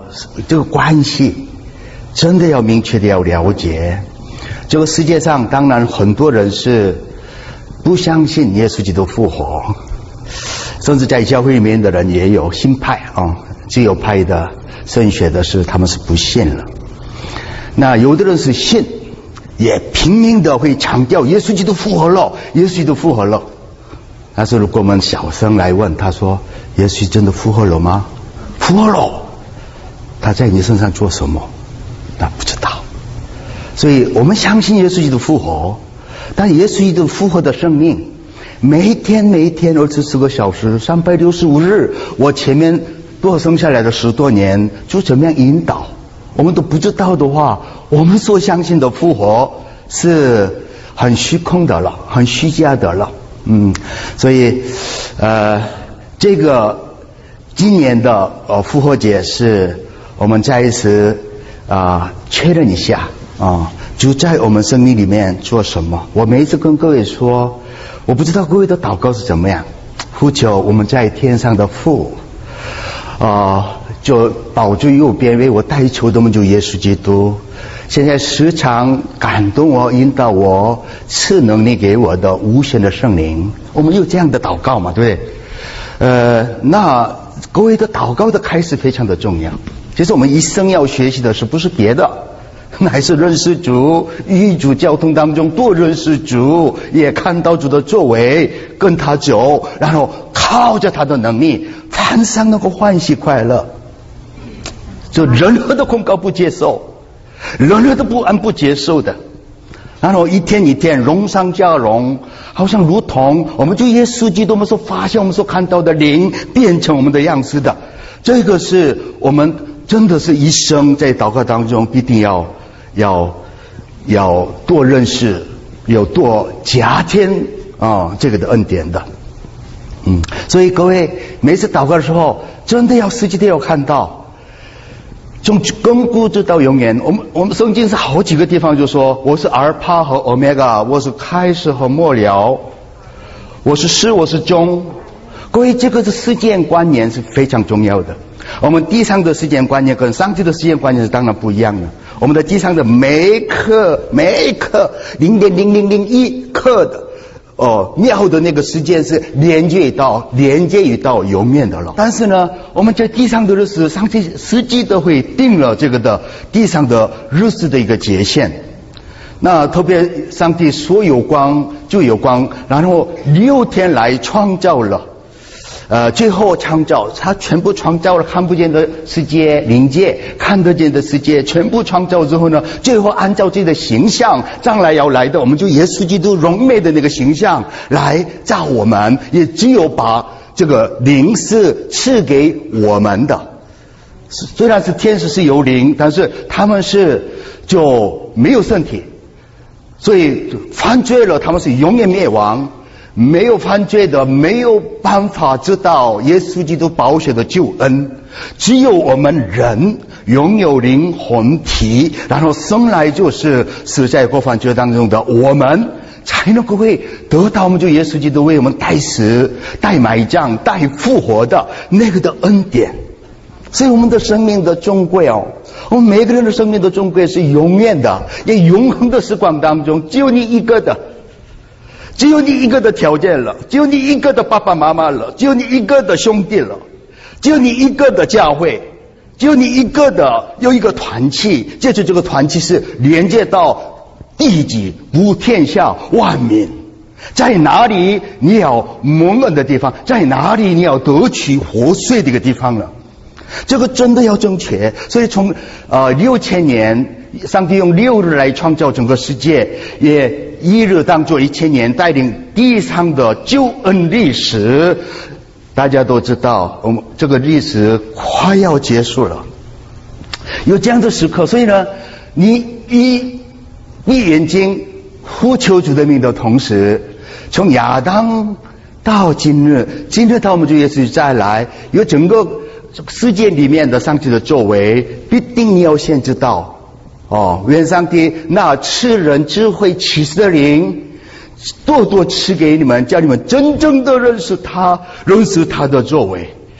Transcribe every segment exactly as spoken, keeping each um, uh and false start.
这个关系真的要明确的要了解。这个世界上当然很多人是不相信耶稣基督复活，甚至在教会里面的人也有新派啊，自由派的神学的是他们是不信了。那有的人是信，也拼命的会强调耶稣基督复活了，耶稣基督复活了。但是如果我们小声来问他说，耶稣真的复活了吗？复活了，他在你身上做什么？他不知道。所以我们相信耶稣基督复活，但耶稣基督复活的生命每一天每一天二十四个小时三百六十五日，我前面多生下来的十多年就怎么样引导，我们都不知道的话，我们所相信的复活是很虚空的了，很虚假的了。嗯，所以呃，这个今年的呃复活节是我们再一次啊、呃、确认一下啊，就在我们生命里面做什么。我每一次跟各位说，我不知道各位的祷告是怎么样，呼求我们在天上的父啊、呃，就宝座右边为我代求的我们主耶稣基督，现在时常感动我引导我赐能力给我的无限的圣灵。我们有这样的祷告嘛，对不对？呃，那各位的祷告的开始非常的重要。其实我们一生要学习的是不是别的，乃是认识主，与主交通当中多认识主，也看到主的作为，跟他走，然后靠着他的能力攀上那个欢喜快乐，就任何的控告不接受，任何的不安不接受的，然后一天一天荣上加荣，好像如同我们就耶稣基督我们所发现我们所看到的灵变成我们的样式的。这个是我们真的是一生在祷告当中必定要要要多认识，有多加添啊这个的恩典的。嗯，所以各位每次祷告的时候，真的要实际的要看到，从亘古直到永远。我们我们圣经是好几个地方就说，我是阿尔法和欧米伽，我是开始和末了，我是始，我是终。各位，这个是时间观念是非常重要的。我们地上的时间观念跟上帝的时间观念是当然不一样的。我们的地上的每一刻每一刻零点零零零一刻的哦秒的那个时间是连接到连接于到永远的了。但是呢，我们在地上的日子，上帝实际的会定了这个的地上的日子的一个界限。那特别上帝说有光就有光，然后六天来创造了。呃，最后创造，他全部创造了看不见的世界、灵界，看得见的世界，全部创造之后呢，最后按照自己的形象，将来要来的，我们就耶稣基督荣美的那个形象来造我们，也只有把这个灵是赐给我们的。虽然是天使是有灵，但是他们是就没有身体，所以犯罪了，他们是永远灭亡。没有犯罪的没有办法知道耶稣基督宝血的救恩，只有我们人拥有灵魂体，然后生来就是死在过犯罪当中的我们，才能够会得到我们就耶稣基督为我们代死、代埋葬、代复活的那个的恩典。所以我们的生命的尊贵哦，我们每个人的生命的尊贵是永远的，也永恒的时光当中只有你一个的，只有你一个的条件了，只有你一个的爸爸妈妈了，只有你一个的兄弟了，只有你一个的教会，只有你一个的有一个团契，接着这个团契是连接到地级无天下万民。在哪里你要蒙恩的地方，在哪里你要得取活水的一个地方了。这个真的要正确。所以从呃六千年，上帝用六日来创造整个世界，也一日当作一千年，带领地上的救恩历史。大家都知道，我们这个历史快要结束了，有这样的时刻。所以呢，你一闭眼睛呼求主的名的同时，从亚当到今日，今日到我们主耶稣再来，有整个世界里面的上帝的作为，必定你要先知道。哦，愿上帝那赐人智慧启示的灵多多赐给你们，叫你们真正的认识他，认识他的作为。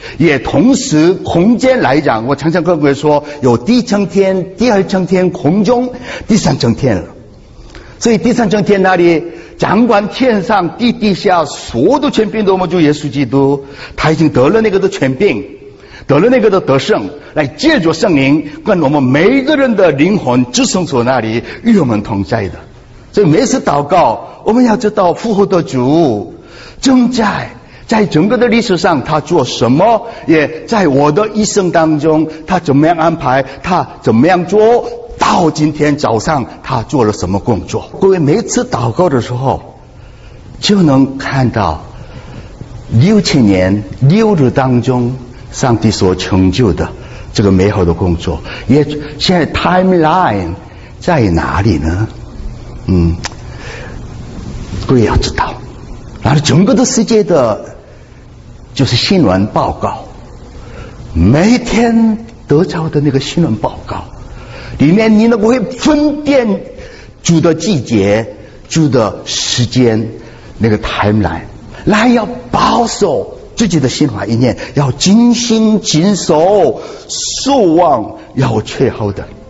也同时空间来讲，我常常跟各位说，有第一层天、第二层天空中，第三层天了。所以第三层天那里掌管天上地底下所有的权柄的我们主耶稣基督，他已经得了那个的权柄，得了那个的得胜，来借着圣灵跟我们每一个人的灵魂至圣所那里与我们同在的。所以每次祷告，我们要知道复活的主正在在整个的历史上他做什么，也在我的一生当中他怎么样安排，他怎么样做，到今天早上他做了什么工作。各位每次祷告的时候就能看到六千年六日当中上帝所成就的这个美好的工作。也现在 timeline 在哪里呢？嗯，各位要知道，然后整个的世界的就是新闻报告，每天得到的那个新闻报告里面，你能够会分辨主的季节、主的时间，那个 timeline， 来要保守自己的心怀意念，要尽心尽手，守望要最后的